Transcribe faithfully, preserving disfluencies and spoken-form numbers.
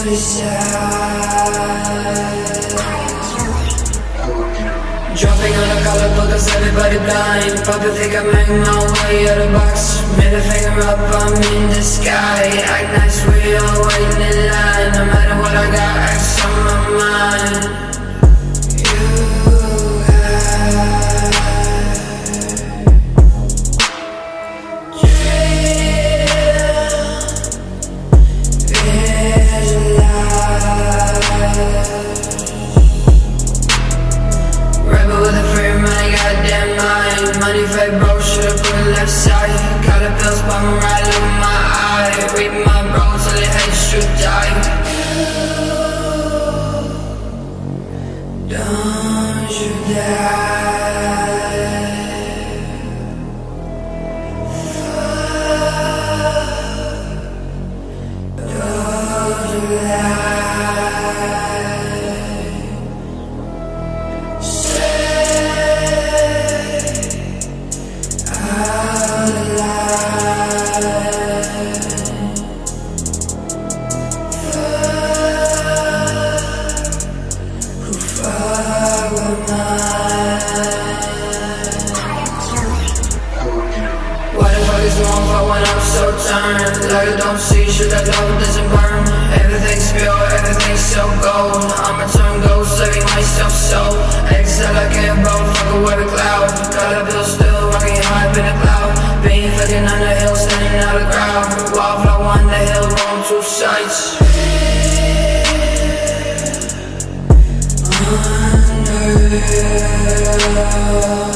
Dropping on the color book cause everybody blind. Probably think I make my way out of the box. Middle finger up, I'm in the sky. Act nice, we all waiting in line. No matter what I got, acts on my mind. Money fake bro, should've put it left side. Got a pill spot right in my eye. Read my bro till it hates you die. Don't you die. Don't you die. When I'm so turned, like I don't see shit that love doesn't burn. Everything's pure, everything's so gold. I'ma turn ghost, saving myself so. Exile I can't roll, fuck away the cloud. Got a bill still, rocking high up in the cloud. Being fucking on the hill, standing out of the crowd. Wildflower on the hill, on two sides. Under